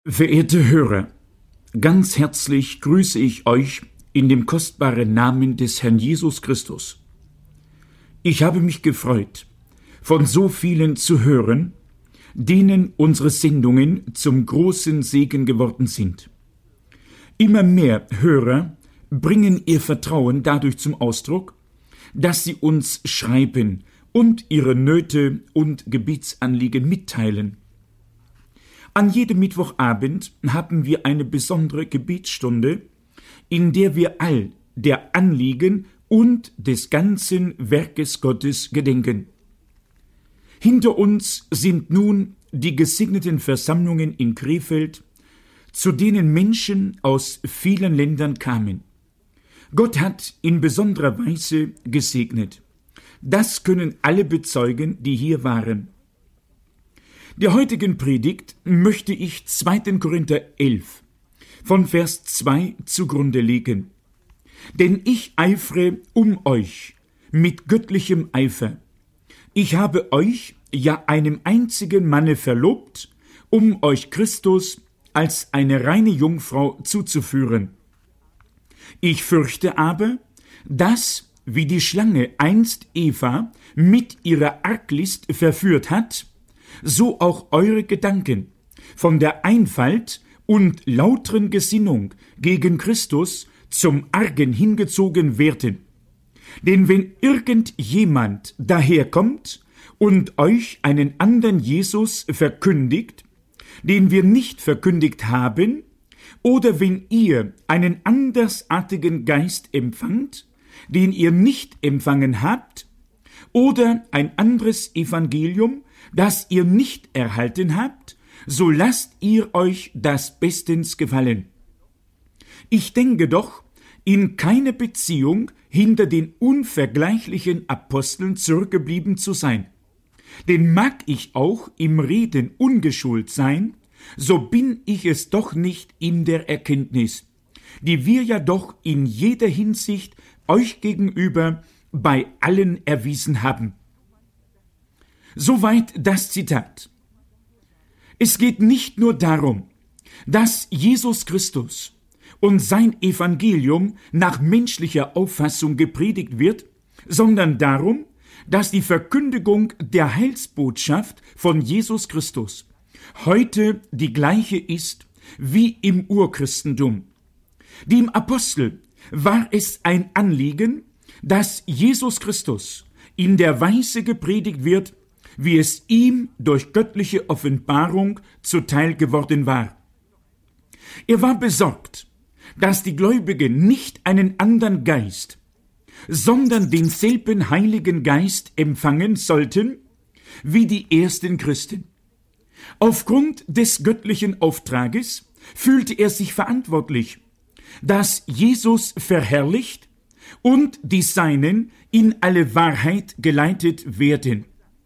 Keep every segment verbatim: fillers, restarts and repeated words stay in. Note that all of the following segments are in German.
Verehrte Hörer, ganz herzlich grüße ich euch in dem kostbaren Namen des Herrn Jesus Christus. Ich habe mich gefreut, von so vielen zu hören, denen unsere Sendungen zum großen Segen geworden sind. Immer mehr Hörer bringen ihr Vertrauen dadurch zum Ausdruck, dass sie uns schreiben und ihre Nöte und Gebetsanliegen mitteilen. An jedem Mittwochabend haben wir eine besondere Gebetsstunde, in der wir all der Anliegen und des ganzen Werkes Gottes gedenken. Hinter uns sind nun die gesegneten Versammlungen in Krefeld, zu denen Menschen aus vielen Ländern kamen. Gott hat in besonderer Weise gesegnet. Das können alle bezeugen, die hier waren. Der heutigen Predigt möchte ich zweiter Korinther elf von Vers zwei zugrunde legen. Denn ich eifere um euch mit göttlichem Eifer. Ich habe euch ja einem einzigen Manne verlobt, um euch Christus als eine reine Jungfrau zuzuführen. Ich fürchte aber, dass, wie die Schlange einst Eva mit ihrer Arglist verführt hat, so auch eure Gedanken von der Einfalt und lauteren Gesinnung gegen Christus zum Argen hingezogen werden. Denn wenn irgendjemand daherkommt und euch einen anderen Jesus verkündigt, den wir nicht verkündigt haben, oder wenn ihr einen andersartigen Geist empfangt, den ihr nicht empfangen habt, oder ein anderes Evangelium, das ihr nicht erhalten habt, so lasst ihr euch das bestens gefallen. Ich denke doch, in keiner Beziehung hinter den unvergleichlichen Aposteln zurückgeblieben zu sein. Denn mag ich auch im Reden ungeschult sein, so bin ich es doch nicht in der Erkenntnis, die wir ja doch in jeder Hinsicht euch gegenüber bei allen erwiesen haben. Soweit das Zitat. Es geht nicht nur darum, dass Jesus Christus und sein Evangelium nach menschlicher Auffassung gepredigt wird, sondern darum, dass die Verkündigung der Heilsbotschaft von Jesus Christus heute die gleiche ist wie im Urchristentum. Dem Apostel war es ein Anliegen, dass Jesus Christus in der Weise gepredigt wird, wie es ihm durch göttliche Offenbarung zuteil geworden war. Er war besorgt, dass die Gläubigen nicht einen anderen Geist, sondern denselben Heiligen Geist empfangen sollten, wie die ersten Christen. Aufgrund des göttlichen Auftrages fühlte er sich verantwortlich, dass Jesus verherrlicht und die Seinen in alle Wahrheit geleitet werden.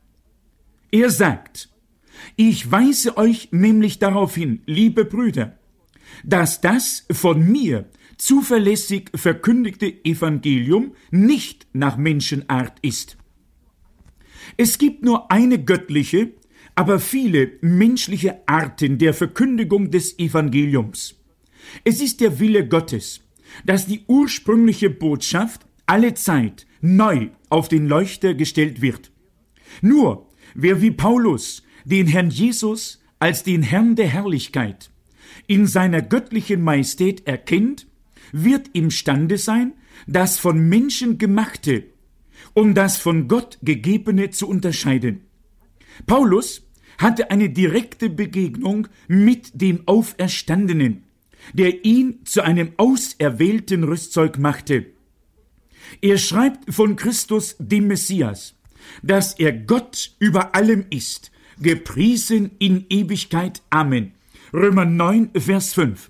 Er sagt, ich weise euch nämlich darauf hin, liebe Brüder, dass das von mir zuverlässig verkündigte Evangelium nicht nach Menschenart ist. Es gibt nur eine göttliche, aber viele menschliche Arten der Verkündigung des Evangeliums. Es ist der Wille Gottes, dass die ursprüngliche Botschaft allezeit neu auf den Leuchter gestellt wird. Nur wer wie Paulus den Herrn Jesus als den Herrn der Herrlichkeit in seiner göttlichen Majestät erkennt, wird imstande sein, das von Menschen Gemachte und das von Gott Gegebene zu unterscheiden. Paulus hatte eine direkte Begegnung mit dem Auferstandenen, der ihn zu einem auserwählten Rüstzeug machte. Er schreibt von Christus, dem Messias, dass er Gott über allem ist, gepriesen in Ewigkeit. Amen. Römer neun, Vers fünf.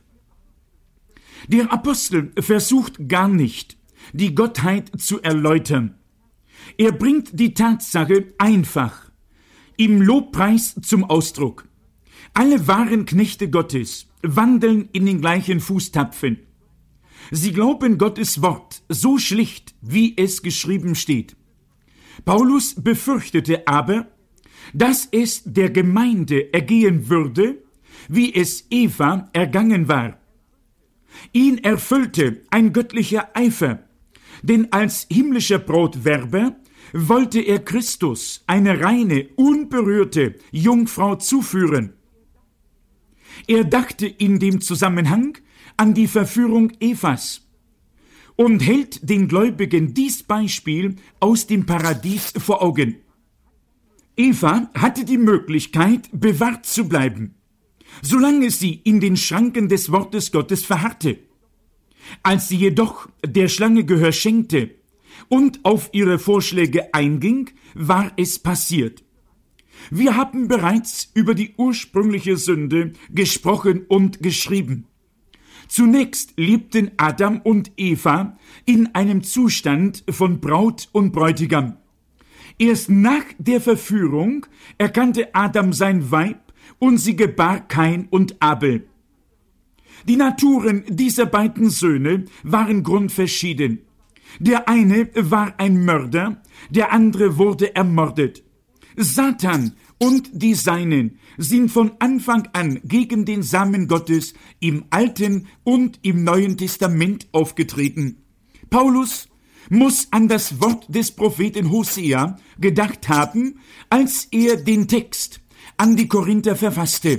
Der Apostel versucht gar nicht, die Gottheit zu erläutern. Er bringt die Tatsache einfach im Lobpreis zum Ausdruck. Alle wahren Knechte Gottes wandeln in den gleichen Fußtapfen. Sie glauben Gottes Wort so schlicht, wie es geschrieben steht. Paulus befürchtete aber, dass es der Gemeinde ergehen würde, wie es Eva ergangen war. Ihn erfüllte ein göttlicher Eifer, denn als himmlischer Brautwerber wollte er Christus, eine reine, unberührte Jungfrau, zuführen. Er dachte in dem Zusammenhang an die Verführung Evas und hält den Gläubigen dies Beispiel aus dem Paradies vor Augen. Eva hatte die Möglichkeit, bewahrt zu bleiben, solange sie in den Schranken des Wortes Gottes verharrte. Als sie jedoch der Schlange Gehör schenkte und auf ihre Vorschläge einging, war es passiert. Wir haben bereits über die ursprüngliche Sünde gesprochen und geschrieben. Zunächst lebten Adam und Eva in einem Zustand von Braut und Bräutigam. Erst nach der Verführung erkannte Adam sein Weib und sie gebar Kain und Abel. Die Naturen dieser beiden Söhne waren grundverschieden. Der eine war ein Mörder, der andere wurde ermordet. Satan und die Seinen sind von Anfang an gegen den Samen Gottes im Alten und im Neuen Testament aufgetreten. Paulus muss an das Wort des Propheten Hosea gedacht haben, als er den Text an die Korinther verfasste.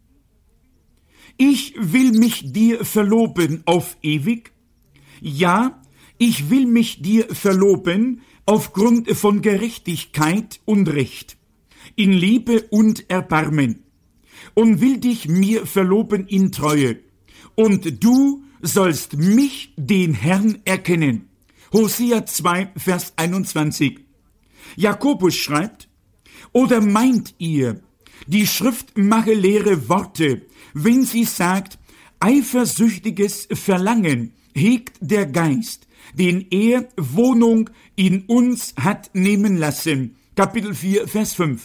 Ich will mich dir verloben auf ewig. Ja, ich will mich dir verloben aufgrund von Gerechtigkeit und Recht, in Liebe und Erbarmen, und will dich mir verloben in Treue, und du sollst mich, den Herrn, erkennen. Hosea zwei, Vers einundzwanzig. Jakobus schreibt, oder meint ihr, die Schrift mache leere Worte, wenn sie sagt, eifersüchtiges Verlangen hegt der Geist, den er Wohnung in uns hat nehmen lassen. Kapitel vier, Vers fünf.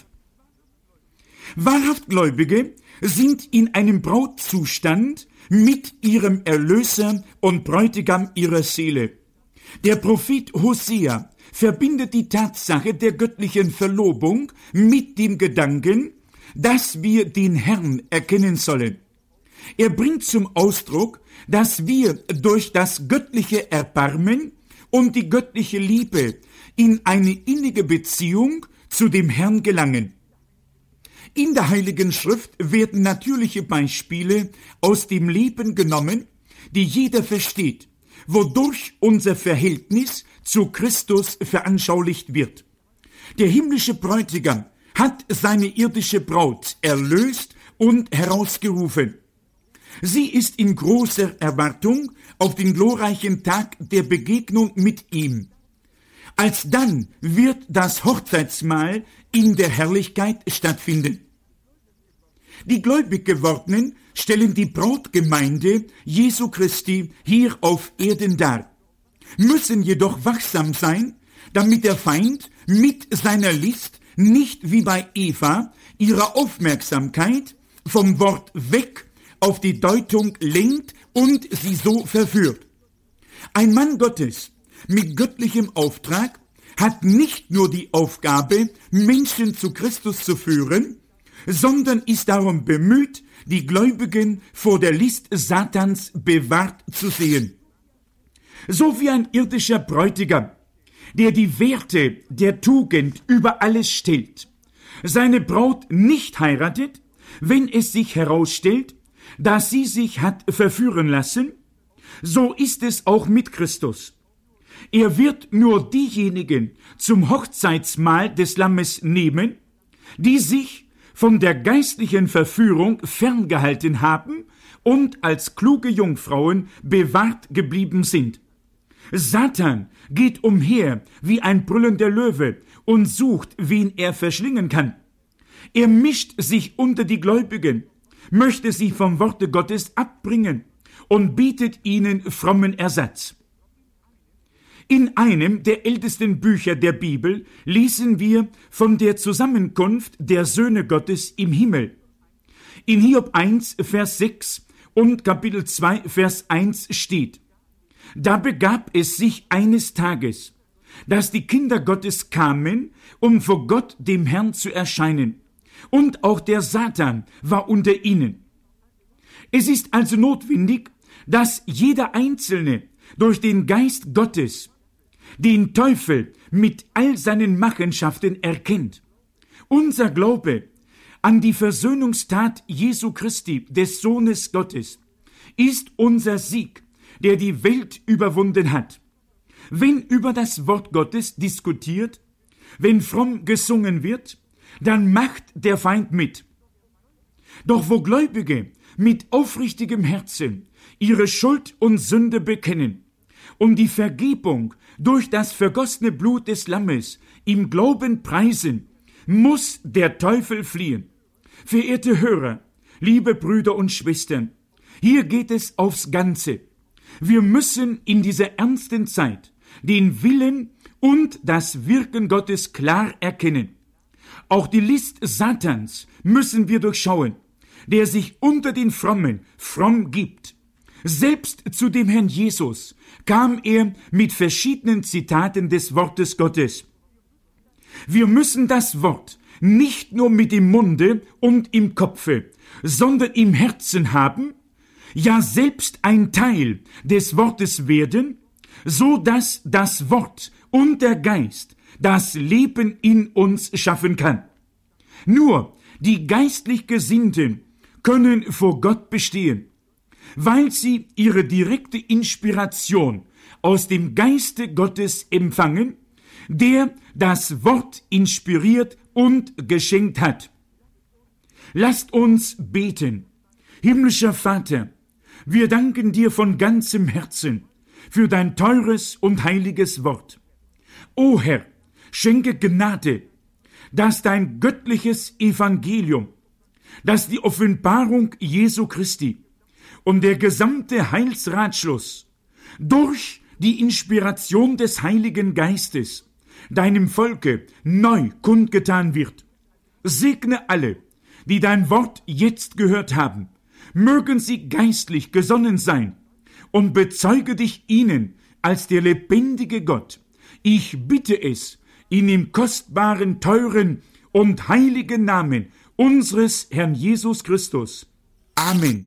Wahrhaft Gläubige sind in einem Brautzustand mit ihrem Erlöser und Bräutigam ihrer Seele. Der Prophet Hosea verbindet die Tatsache der göttlichen Verlobung mit dem Gedanken, dass wir den Herrn erkennen sollen. Er bringt zum Ausdruck, dass wir durch das göttliche Erbarmen und die göttliche Liebe in eine innige Beziehung zu dem Herrn gelangen. In der Heiligen Schrift werden natürliche Beispiele aus dem Leben genommen, die jeder versteht, wodurch unser Verhältnis zu Christus veranschaulicht wird. Der himmlische Bräutigam hat seine irdische Braut erlöst und herausgerufen. Sie ist in großer Erwartung auf den glorreichen Tag der Begegnung mit ihm. Alsdann wird das Hochzeitsmahl in der Herrlichkeit stattfinden. Die gläubig Gewordenen stellen die Brautgemeinde Jesu Christi hier auf Erden dar, müssen jedoch wachsam sein, damit der Feind mit seiner List nicht wie bei Eva ihre Aufmerksamkeit vom Wort weg auf die Deutung lenkt und sie so verführt. Ein Mann Gottes mit göttlichem Auftrag hat nicht nur die Aufgabe, Menschen zu Christus zu führen, sondern ist darum bemüht, die Gläubigen vor der List Satans bewahrt zu sehen. So wie ein irdischer Bräutigam, der die Werte der Tugend über alles stellt, seine Braut nicht heiratet, wenn es sich herausstellt, dass sie sich hat verführen lassen, so ist es auch mit Christus. Er wird nur diejenigen zum Hochzeitsmahl des Lammes nehmen, die sich von der geistlichen Verführung ferngehalten haben und als kluge Jungfrauen bewahrt geblieben sind. Satan geht umher wie ein brüllender Löwe und sucht, wen er verschlingen kann. Er mischt sich unter die Gläubigen, möchte sie vom Worte Gottes abbringen und bietet ihnen frommen Ersatz. In einem der ältesten Bücher der Bibel lesen wir von der Zusammenkunft der Söhne Gottes im Himmel. In Hiob eins, Vers sechs und Kapitel zwei, Vers eins steht: Da begab es sich eines Tages, dass die Kinder Gottes kamen, um vor Gott dem Herrn zu erscheinen, und auch der Satan war unter ihnen. Es ist also notwendig, dass jeder Einzelne durch den Geist Gottes den Teufel mit all seinen Machenschaften erkennt. Unser Glaube an die Versöhnungstat Jesu Christi, des Sohnes Gottes, ist unser Sieg, der die Welt überwunden hat. Wenn über das Wort Gottes diskutiert, wenn fromm gesungen wird, dann macht der Feind mit. Doch wo Gläubige mit aufrichtigem Herzen ihre Schuld und Sünde bekennen und die Vergebung durch das vergossene Blut des Lammes im Glauben preisen, muss der Teufel fliehen. Verehrte Hörer, liebe Brüder und Schwestern, hier geht es aufs Ganze. Wir müssen in dieser ernsten Zeit den Willen und das Wirken Gottes klar erkennen. Auch die List Satans müssen wir durchschauen, der sich unter den Frommen fromm gibt. Selbst zu dem Herrn Jesus kam er mit verschiedenen Zitaten des Wortes Gottes. Wir müssen das Wort nicht nur mit dem Munde und im Kopfe, sondern im Herzen haben, ja selbst ein Teil des Wortes werden, so dass das Wort und der Geist das Leben in uns schaffen kann. Nur die geistlich Gesinnten können vor Gott bestehen, weil sie ihre direkte Inspiration aus dem Geiste Gottes empfangen, der das Wort inspiriert und geschenkt hat. Lasst uns beten. Himmlischer Vater, wir danken dir von ganzem Herzen für dein teures und heiliges Wort. O Herr, schenke Gnade, dass dein göttliches Evangelium, dass die Offenbarung Jesu Christi und der gesamte Heilsratschluss durch die Inspiration des Heiligen Geistes deinem Volke neu kundgetan wird. Segne alle, die dein Wort jetzt gehört haben. Mögen sie geistlich gesonnen sein und bezeuge dich ihnen als der lebendige Gott. Ich bitte es in dem kostbaren, teuren und heiligen Namen unseres Herrn Jesus Christus. Amen.